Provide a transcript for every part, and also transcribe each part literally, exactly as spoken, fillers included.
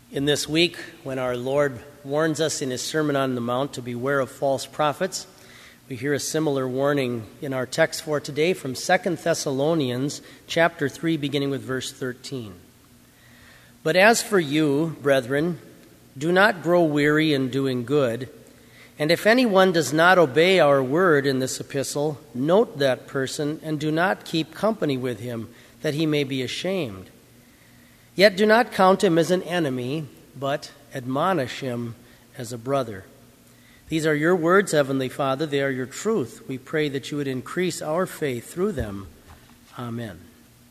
In this week, when our Lord warns us in his Sermon on the Mount to beware of false prophets, we hear a similar warning in our text for today from Second Thessalonians chapter three, beginning with verse thirteen. But as for you, brethren, do not grow weary in doing good, and if anyone does not obey our word in this epistle, note that person and do not keep company with him, that he may be ashamed. Yet do not count him as an enemy, but admonish him as a brother. These are your words, Heavenly Father. They are your truth. We pray that you would increase our faith through them. Amen.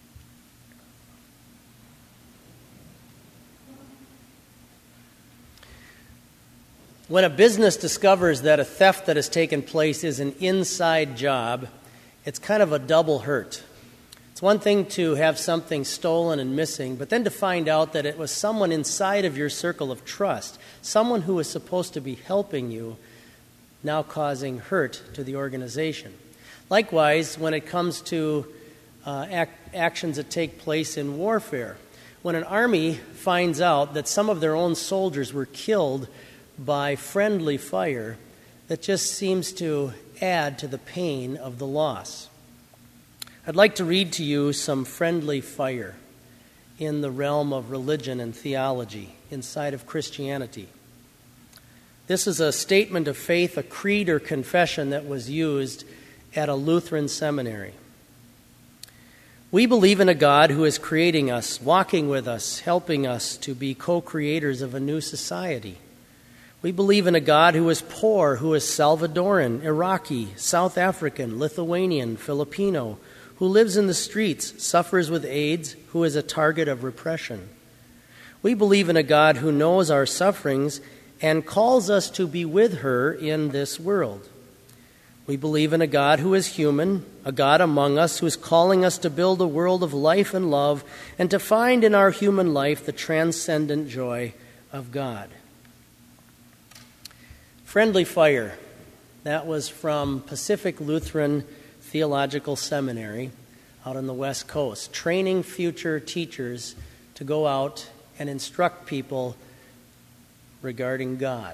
When a business discovers that a theft that has taken place is an inside job, it's kind of a double hurt. It's one thing to have something stolen and missing, but then to find out that it was someone inside of your circle of trust, someone who was supposed to be helping you, now causing hurt to the organization. Likewise, when it comes to uh, ac- actions that take place in warfare, when an army finds out that some of their own soldiers were killed by friendly fire, that just seems to add to the pain of the loss. I'd like to read to you some friendly fire in the realm of religion and theology inside of Christianity. This is a statement of faith, a creed or confession that was used at a Lutheran seminary. We believe in a God who is creating us, walking with us, helping us to be co-creators of a new society. We believe in a God who is poor, who is Salvadoran, Iraqi, South African, Lithuanian, Filipino, who lives in the streets, suffers with AIDS, who is a target of repression. We believe in a God who knows our sufferings and calls us to be with her in this world. We believe in a God who is human, a God among us who is calling us to build a world of life and love and to find in our human life the transcendent joy of God. Friendly fire. That was from Pacific Lutheran Theological Seminary out on the West Coast, training future teachers to go out and instruct people regarding God.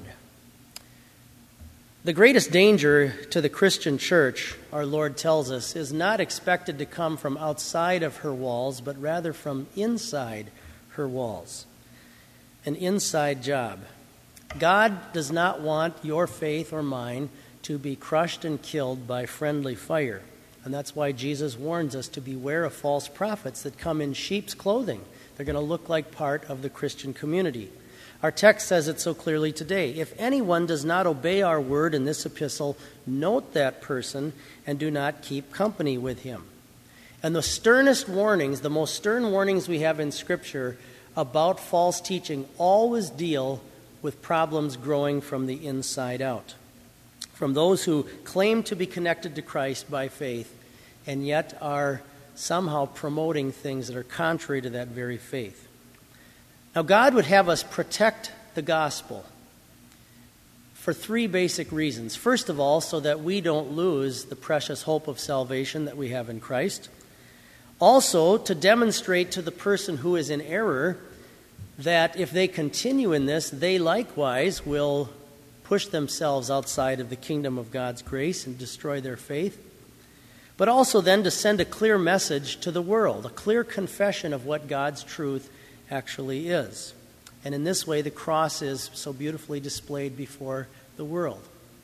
The greatest danger to the Christian church, our Lord tells us, is not expected to come from outside of her walls, but rather from inside her walls. An inside job. God does not want your faith or mine to be crushed and killed by friendly fire. And that's why Jesus warns us to beware of false prophets that come in sheep's clothing. They're going to look like part of the Christian community. Our text says it so clearly today. If anyone does not obey our word in this epistle, note that person and do not keep company with him. And the sternest warnings, the most stern warnings we have in Scripture about false teaching always deal with problems growing from the inside out. From those who claim to be connected to Christ by faith and yet are somehow promoting things that are contrary to that very faith. Now, God would have us protect the gospel for three basic reasons. First of all, so that we don't lose the precious hope of salvation that we have in Christ. Also, to demonstrate to the person who is in error that if they continue in this, they likewise will push themselves outside of the kingdom of God's grace and destroy their faith. But also then to send a clear message to the world, a clear confession of what God's truth actually is. And in this way, the cross is so beautifully displayed before the world.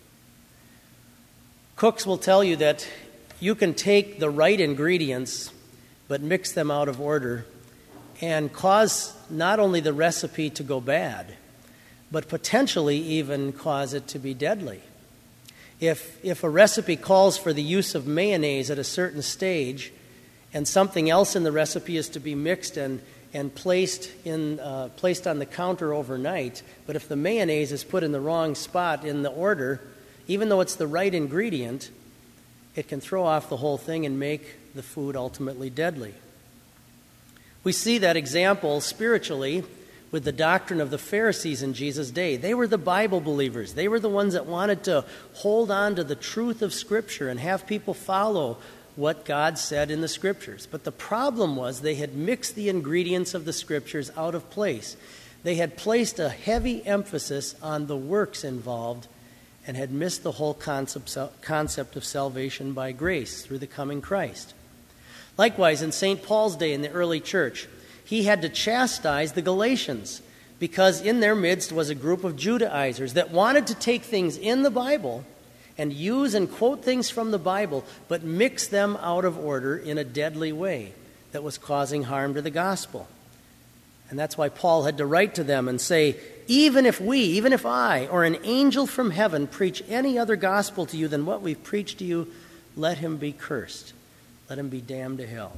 Cooks will tell you that you can take the right ingredients, but mix them out of order and cause not only the recipe to go bad, but potentially even cause it to be deadly. If if a recipe calls for the use of mayonnaise at a certain stage, and something else in the recipe is to be mixed and, and placed in uh, placed on the counter overnight, but if the mayonnaise is put in the wrong spot in the order, even though it's the right ingredient, it can throw off the whole thing and make the food ultimately deadly. We see that example spiritually with the doctrine of the Pharisees in Jesus' day. They were the Bible believers. They were the ones that wanted to hold on to the truth of Scripture and have people follow what God said in the Scriptures. But the problem was they had mixed the ingredients of the Scriptures out of place. They had placed a heavy emphasis on the works involved and had missed the whole concept, concept of salvation by grace through the coming Christ. Likewise, in Saint Paul's day in the early church, he had to chastise the Galatians because in their midst was a group of Judaizers that wanted to take things in the Bible and use and quote things from the Bible, but mix them out of order in a deadly way that was causing harm to the gospel. And that's why Paul had to write to them and say, even if we, even if I, or an angel from heaven preach any other gospel to you than what we've preached to you, let him be cursed. Let him be damned to hell.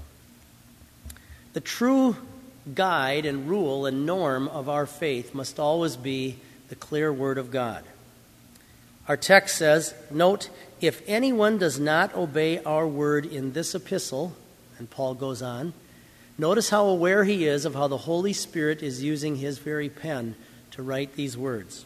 The true guide and rule and norm of our faith must always be the clear word of God. Our text says, note, if anyone does not obey our word in this epistle, and Paul goes on, notice how aware he is of how the Holy Spirit is using his very pen to write these words.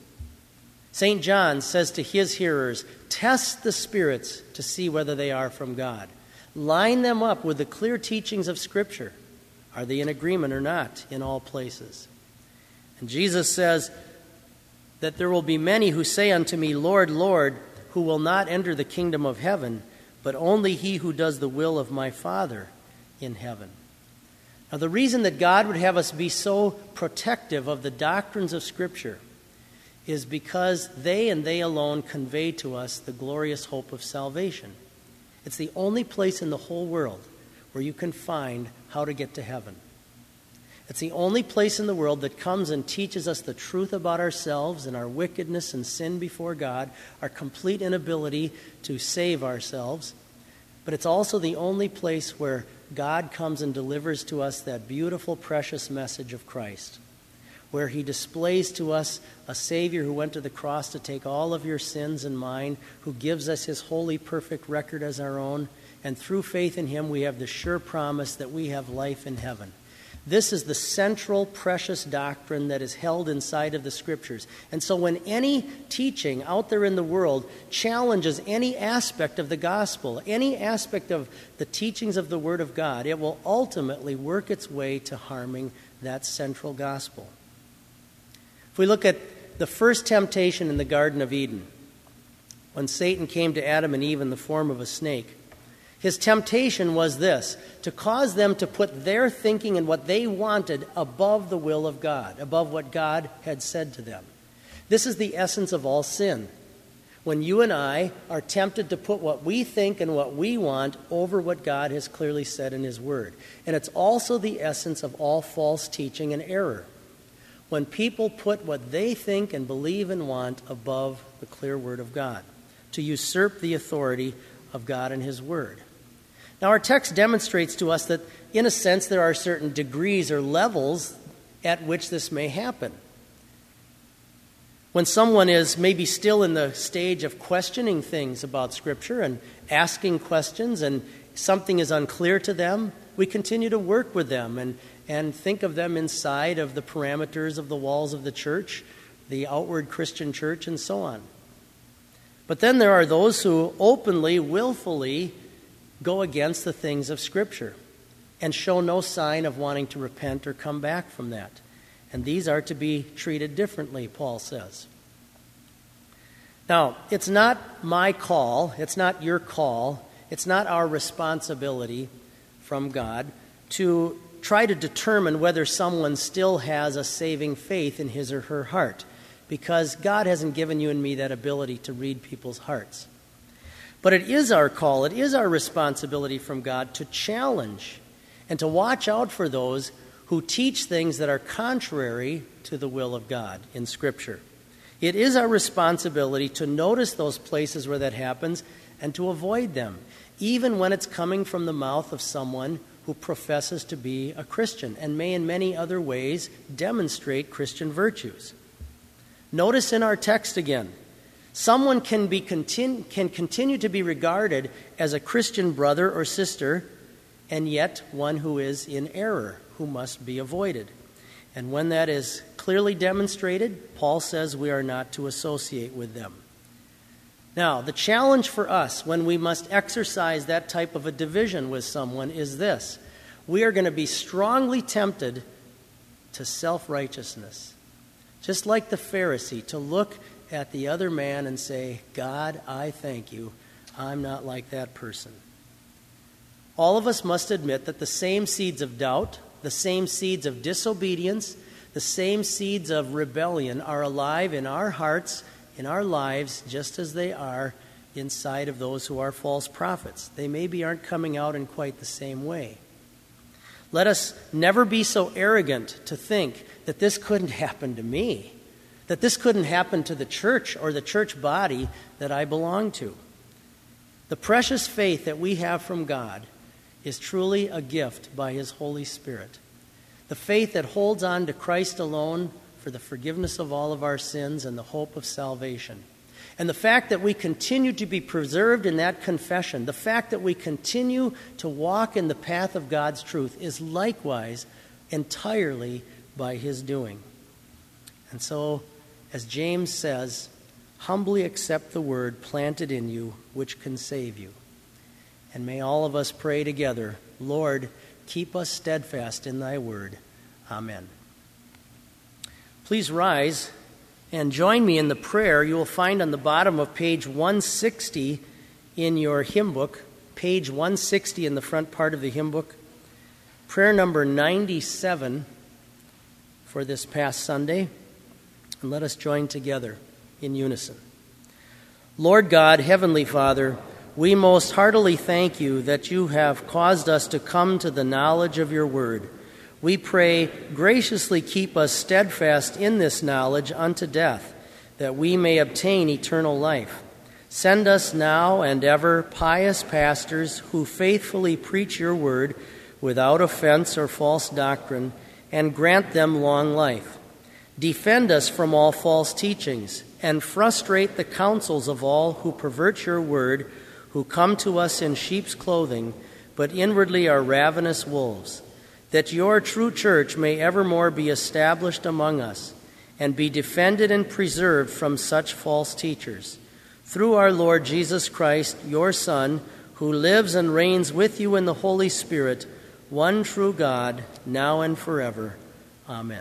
Saint John says to his hearers, test the spirits to see whether they are from God. Line them up with the clear teachings of Scripture. Are they in agreement or not in all places? And Jesus says that there will be many who say unto me, Lord, Lord, who will not enter the kingdom of heaven, but only he who does the will of my Father in heaven. Now, the reason that God would have us be so protective of the doctrines of Scripture is because they and they alone convey to us the glorious hope of salvation. It's the only place in the whole world where you can find how to get to heaven. It's the only place in the world that comes and teaches us the truth about ourselves and our wickedness and sin before God, our complete inability to save ourselves. But it's also the only place where God comes and delivers to us that beautiful, precious message of Christ, where he displays to us a Savior who went to the cross to take all of your sins and mine, who gives us his holy, perfect record as our own, and through faith in him we have the sure promise that we have life in heaven. This is the central, precious doctrine that is held inside of the Scriptures. And so when any teaching out there in the world challenges any aspect of the gospel, any aspect of the teachings of the Word of God, it will ultimately work its way to harming that central gospel. If we look at the first temptation in the Garden of Eden, when Satan came to Adam and Eve in the form of a snake, his temptation was this, to cause them to put their thinking and what they wanted above the will of God, above what God had said to them. This is the essence of all sin. When you and I are tempted to put what we think and what we want over what God has clearly said in his word. And it's also the essence of all false teaching and error. When people put what they think and believe and want above the clear word of God, to usurp the authority of God and his word. Now, our text demonstrates to us that, in a sense, there are certain degrees or levels at which this may happen. When someone is maybe still in the stage of questioning things about Scripture and asking questions and something is unclear to them, we continue to work with them and, and think of them inside of the parameters of the walls of the church, the outward Christian church, and so on. But then there are those who openly, willfully go against the things of Scripture and show no sign of wanting to repent or come back from that. And these are to be treated differently, Paul says. Now, it's not my call, it's not your call, it's not our responsibility from God to try to determine whether someone still has a saving faith in his or her heart, because God hasn't given you and me that ability to read people's hearts. But it is our call, it is our responsibility from God to challenge and to watch out for those who teach things that are contrary to the will of God in Scripture. It is our responsibility to notice those places where that happens and to avoid them, even when it's coming from the mouth of someone who professes to be a Christian and may in many other ways demonstrate Christian virtues. Notice in our text again, someone can be continu- can continue to be regarded as a Christian brother or sister, and yet one who is in error, who must be avoided. And when that is clearly demonstrated, Paul says we are not to associate with them. Now, the challenge for us when we must exercise that type of a division with someone is this. We are going to be strongly tempted to self-righteousness, just like the Pharisee, to look at the other man and say, God, I thank you. I'm not like that person. All of us must admit that the same seeds of doubt, the same seeds of disobedience, the same seeds of rebellion are alive in our hearts, in our lives, just as they are inside of those who are false prophets. They maybe aren't coming out in quite the same way. Let us never be so arrogant to think that this couldn't happen to me, that this couldn't happen to the church or the church body that I belong to. The precious faith that we have from God is truly a gift by His Holy Spirit. The faith that holds on to Christ alone for the forgiveness of all of our sins and the hope of salvation. And the fact that we continue to be preserved in that confession, the fact that we continue to walk in the path of God's truth is likewise entirely by His doing. And so, as James says, humbly accept the word planted in you, which can save you. And may all of us pray together, Lord, keep us steadfast in thy word. Amen. Please rise and join me in the prayer you will find on the bottom of page one sixty in your hymn book, page one sixty in the front part of the hymn book. Prayer number ninety-seven for this past Sunday. And let us join together in unison. Lord God, Heavenly Father, we most heartily thank you that you have caused us to come to the knowledge of your word. We pray, graciously keep us steadfast in this knowledge unto death, that we may obtain eternal life. Send us now and ever pious pastors who faithfully preach your word without offense or false doctrine, and grant them long life. Defend us from all false teachings, and frustrate the counsels of all who pervert your word, who come to us in sheep's clothing, but inwardly are ravenous wolves, that your true church may evermore be established among us, and be defended and preserved from such false teachers. Through our Lord Jesus Christ, your Son, who lives and reigns with you in the Holy Spirit, one true God, now and forever. Amen.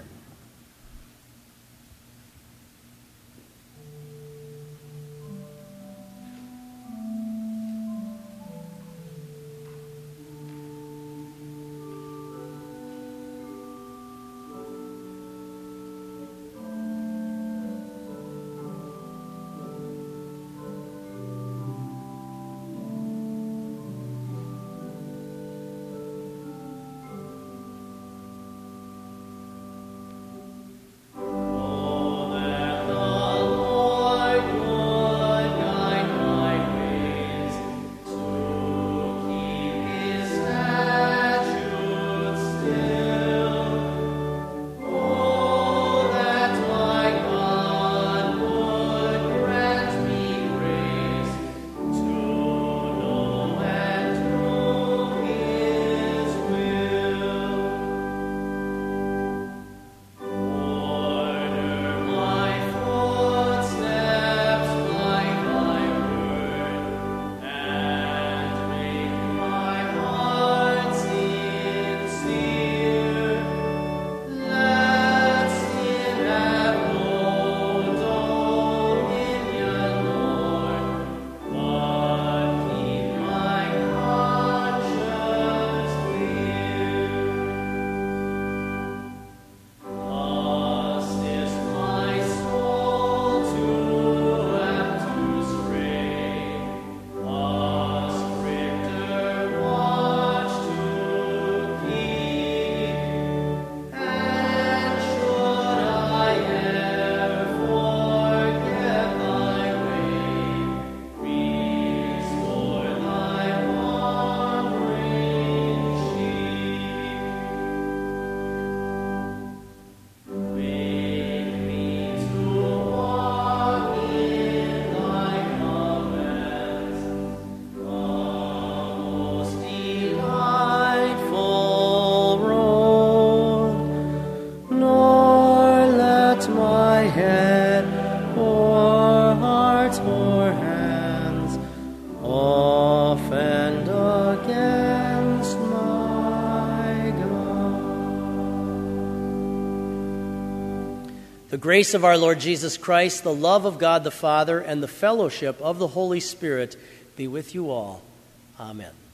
The grace of our Lord Jesus Christ, the love of God the Father, and the fellowship of the Holy Spirit be with you all. Amen.